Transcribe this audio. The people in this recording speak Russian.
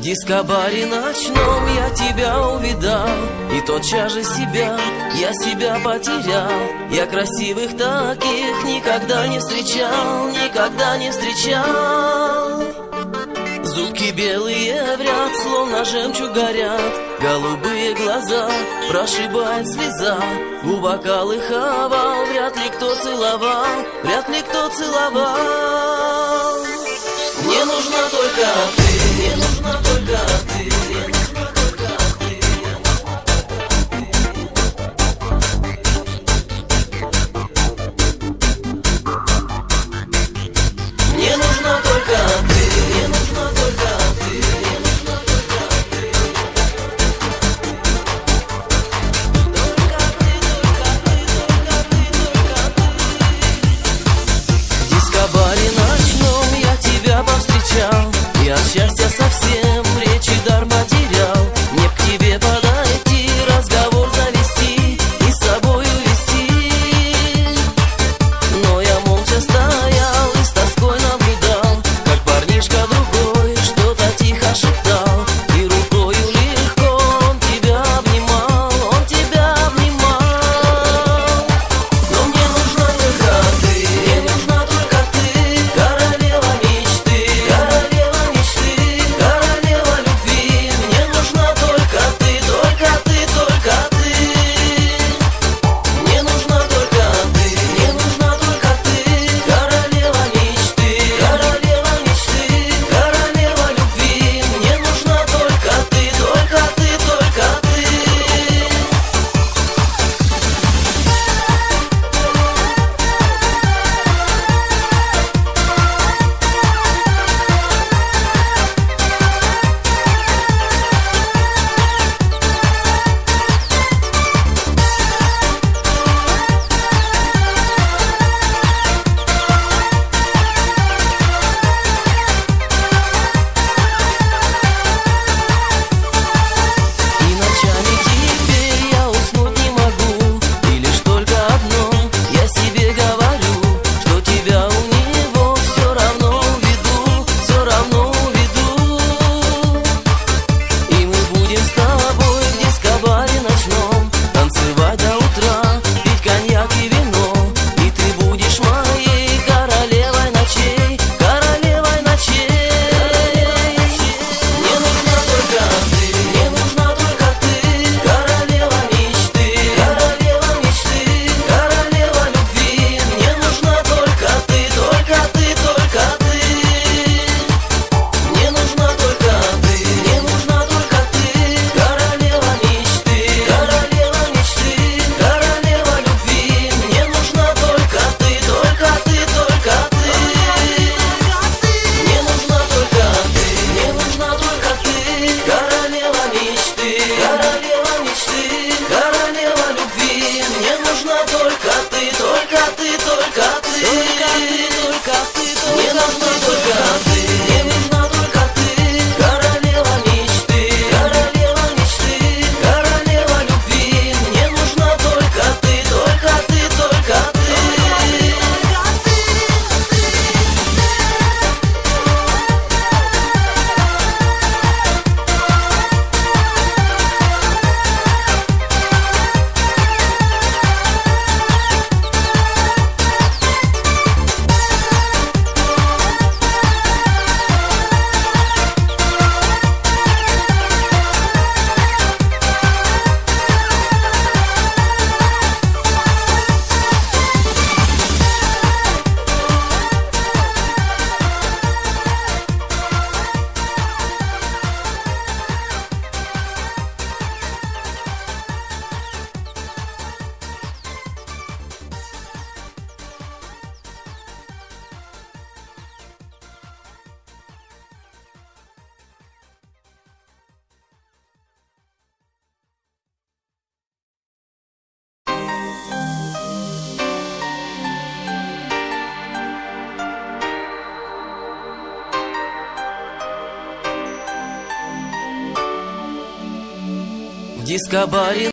дискобаре ночном я тебя увидал, и тотчас же себя потерял. Я красивых таких никогда не встречал, никогда не встречал. Зубки белые в ряд, словно жемчуг горят, голубые глаза прошибает слеза. Губа колыховал, вряд ли кто целовал, вряд ли кто целовал. Мне нужна только ты, мне нужна только ты, мне нужна только ты. Мне нужна только ты, мне нужна только ты, мне нужна только ты. Только ты, только ты, только ты, только ты. В дискобаре ночном я тебя повстречал, и от счастья совсем речи дар потерял. Мне к тебе подойти, разговор завести и с собой увести. Но я молча стоял и с тоской наблюдал, как парнишка другой что-то тихо шептал. И рукою легко он тебя обнимал, он тебя обнимал. Но мне нужна только ты, мне нужна только ты, королева мечты, королева мечты, королева любви. Мне нужна только ты, только ты, только ты. Мне нужна только ты, мне нужна только ты, королева мечты, королева мечты, королева любви. Мне нужна только ты, только ты, только ты. И ночами теперь я уснуть не могу, и лишь только одно я себе говорю, что тебя у него все равно уведу, все равно уведу. И мы будем с тобой в дискобаре ночном танцевать до утра, пить коньяк и вино. И ты будешь моей королевой ночей, королевой ночей. Мне нужна только ты, мне нужна только ты, королева мечты, королева мечты, королева любви. Мне нужна только ты, только ты, только ты. Мне нужна только ты, мне нужна только ты, королева мечты, королева мечты, королева любви. Мне нужна только ты, только ты, только ты. Мне нужна только ты, мне нужна только ты, королева мечты, королева мечты, королева любви. Мне нужна только ты, только ты, только ты. Мне нужна только ты, мне нужна только ты, королева мечты, королева мечты, королева любви. Мне нужна только ты, только ты, только ты. В дискобаре